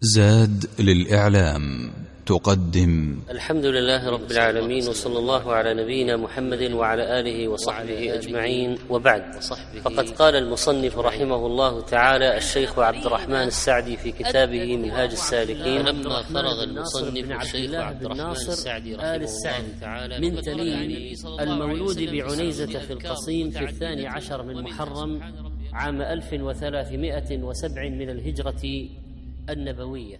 زاد للإعلام تقدم الحمد لله رب العالمين، وصلى الله على نبينا محمد وعلى آله وصحبه أجمعين، وبعد. فقد قال المصنف رحمه الله تعالى الشيخ عبد الرحمن السعدي في كتابه منهاج السالكين: لما فرغ المصنف الشيخ عبد الرحمن السعدي رحمه الله تعالى من تميم المولود بعنيزة في القصيم في 12 من محرم عام 1307 من الهجرة النبوية.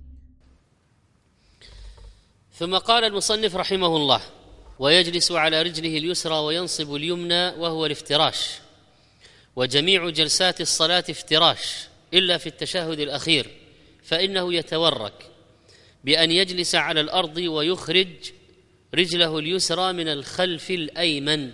ثم قال المصنف رحمه الله: ويجلس على رجله اليسرى وينصب اليمنى وهو الافتراش، وجميع جلسات الصلاة افتراش إلا في التشهد الأخير، فإنه يتورك بأن يجلس على الأرض ويخرج رجله اليسرى من الخلف الأيمن.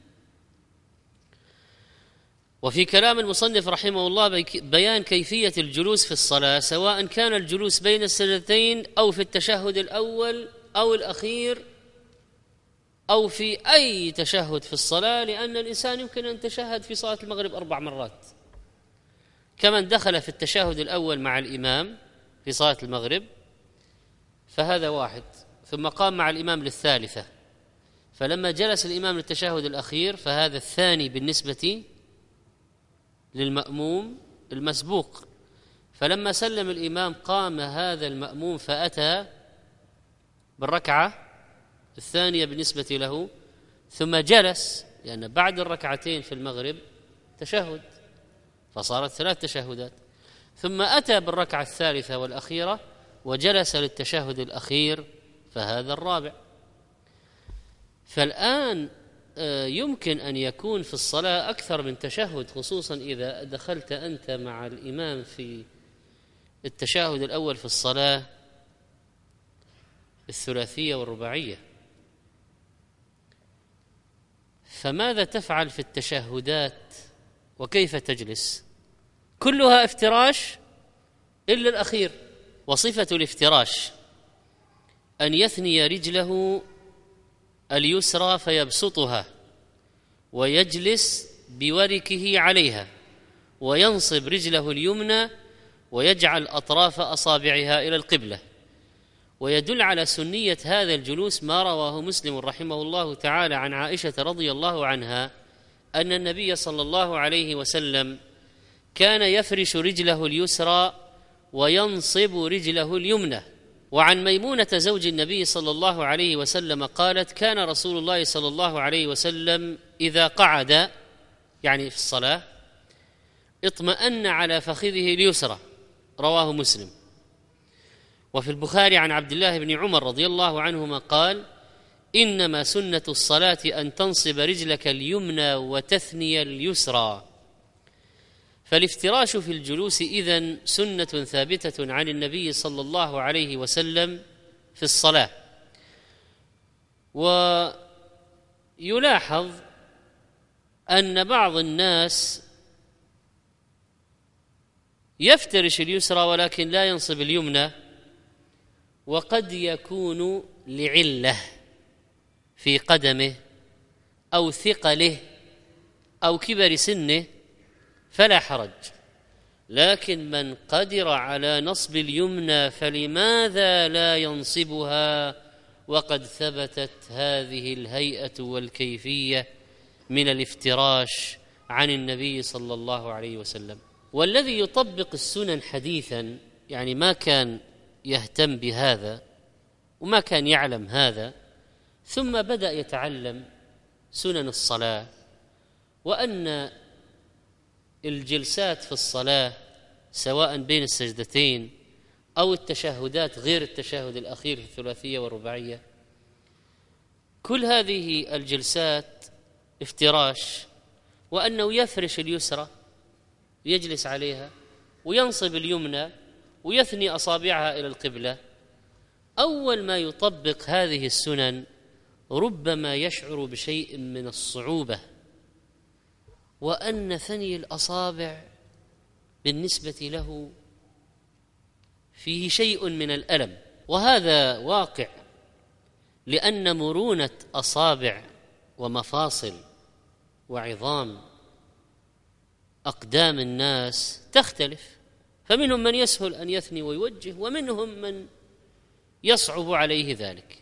وفي كلام المصنف رحمه الله بيان كيفية الجلوس في الصلاة، سواء كان الجلوس بين السجدتين أو في التشهد الأول أو الأخير أو في أي تشهد في الصلاة، لأن الإنسان يمكن أن يتشهد في صلاة المغرب 4 مرات، كمن دخل في التشهد الأول مع الإمام في صلاة المغرب فهذا واحد، ثم قام مع الإمام للثالثة، فلما جلس الإمام للتشهد الأخير فهذا الثاني بالنسبة للمأموم المسبوق، فلما سلم الإمام قام هذا المأموم فأتى بالركعة الثانية بالنسبة له، ثم جلس، لأن بعد الركعتين في المغرب تشهد فصارت 3 تشهدات، ثم أتى بالركعة الثالثة والأخيرة وجلس للتشهد الأخير فهذا الرابع. فالآن يمكن أن يكون في الصلاة أكثر من تشهد، خصوصا إذا دخلت أنت مع الإمام في التشهد الأول في الصلاة الثلاثية والرباعية، فماذا تفعل في التشهدات وكيف تجلس؟ كلها افتراش إلا الأخير. وصفة الافتراش أن يثني رجله اليسرى فيبسطها ويجلس بوركه عليها، وينصب رجله اليمنى ويجعل أطراف أصابعها إلى القبلة. ويدل على سنية هذا الجلوس ما رواه مسلم رحمه الله تعالى عن عائشة رضي الله عنها أن النبي صلى الله عليه وسلم كان يفرش رجله اليسرى وينصب رجله اليمنى. وعن ميمونة زوج النبي صلى الله عليه وسلم قالت: كان رسول الله صلى الله عليه وسلم إذا قعد، يعني في الصلاة، اطمأن على فخذه اليسرى، رواه مسلم. وفي البخاري عن عبد الله بن عمر رضي الله عنهما قال: إنما سنة الصلاة أن تنصب رجلك اليمنى وتثني اليسرى. فالافتراش في الجلوس إذن سنة ثابتة عن النبي صلى الله عليه وسلم في الصلاة. ويلاحظ أن بعض الناس يفترش اليسرى ولكن لا ينصب اليمنى، وقد يكون لعلة في قدمه أو ثقله أو كبر سنه فلا حرج، لكن من قدر على نصب اليمنى فلماذا لا ينصبها وقد ثبتت هذه الهيئة والكيفية من الافتراش عن النبي صلى الله عليه وسلم. والذي يطبق السنن حديثا، يعني ما كان يهتم بهذا وما كان يعلم هذا، ثم بدأ يتعلم سنن الصلاة، وأن الجلسات في الصلاة سواء بين السجدتين أو التشهدات غير التشهد الأخير في الثلاثية والرباعية، كل هذه الجلسات افتراش، وأنه يفرش اليسرى يجلس عليها وينصب اليمنى ويثني أصابعها إلى القبلة. أول ما يطبق هذه السنن ربما يشعر بشيء من الصعوبة، وأن ثني الأصابع بالنسبة له فيه شيء من الألم، وهذا واقع، لأن مرونة أصابع ومفاصل وعظام أقدام الناس تختلف فمنهم من يسهل أن يثني ويوجه، ومنهم من يصعب عليه ذلك.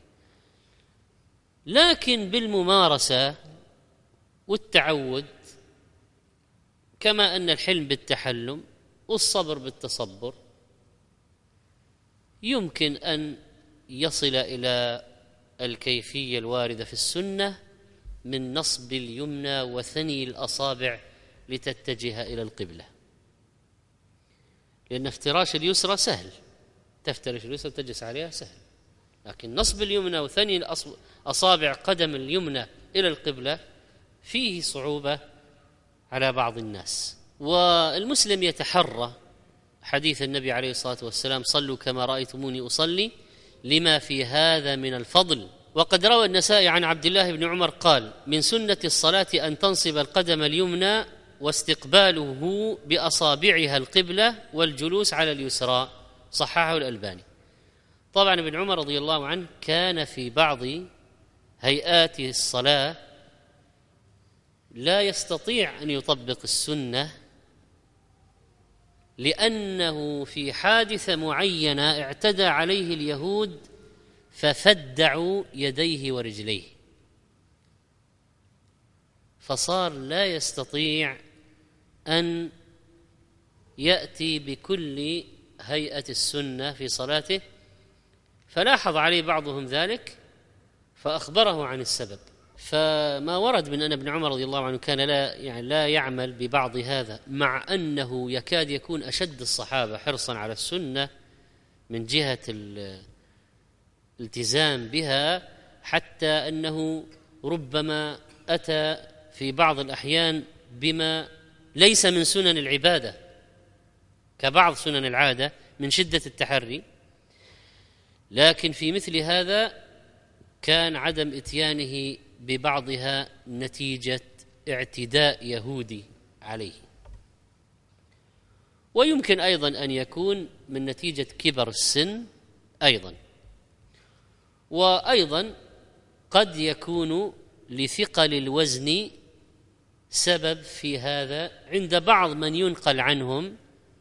لكن بالممارسة والتعود، كما أن الحلم بالتحلم والصبر بالتصبر، يمكن أن يصل إلى الكيفية الواردة في السنة من نصب اليمنى وثني الأصابع لتتجه إلى القبلة، لأن افتراش اليسرى سهل، تفترش اليسرى تجلس عليها سهل، لكن نصب اليمنى وثني أصابع قدم اليمنى إلى القبلة فيه صعوبة على بعض الناس. والمسلم يتحرى حديث النبي عليه الصلاة والسلام: صلوا كما رأيتموني أصلي، لما في هذا من الفضل. وقد روى النسائي عن عبد الله بن عمر قال: من سنة الصلاة أن تنصب القدم اليمنى واستقباله بأصابعها القبلة والجلوس على اليسرى، صححه الألباني. طبعا ابن عمر رضي الله عنه كان في بعض هيئات الصلاة لا يستطيع أن يطبق السنة، لأنه في حادثة معينة اعتدى عليه اليهود ففدعوا يديه ورجليه، فصار لا يستطيع أن يأتي بكل هيئة السنة في صلاته، فلاحظ عليه بعضهم ذلك فأخبره عن السبب. فما ورد من أن ابن عمر رضي الله عنه كان لا يعمل ببعض هذا، مع أنه يكاد يكون أشد الصحابة حرصا على السنة من جهة الالتزام بها، حتى أنه ربما أتى في بعض الأحيان بما ليس من سنن العبادة كبعض سنن العادة من شدة التحري. لكن في مثل هذا كان عدم إتيانه ببعضها نتيجة اعتداء يهودي عليه، ويمكن أيضا أن يكون من نتيجة كبر السن أيضا، وأيضا قد يكون لثقل الوزن سبب في هذا عند بعض من ينقل عنهم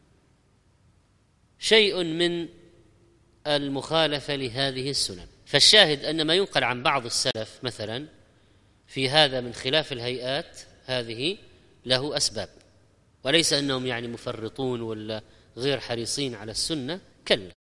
شيء من المخالفة لهذه السنن. فالشاهد أن ما ينقل عن بعض السلف مثلا في هذا من خلاف الهيئات هذه له أسباب، وليس أنهم يعني مفرطون ولا غير حريصين على السنة، كلا.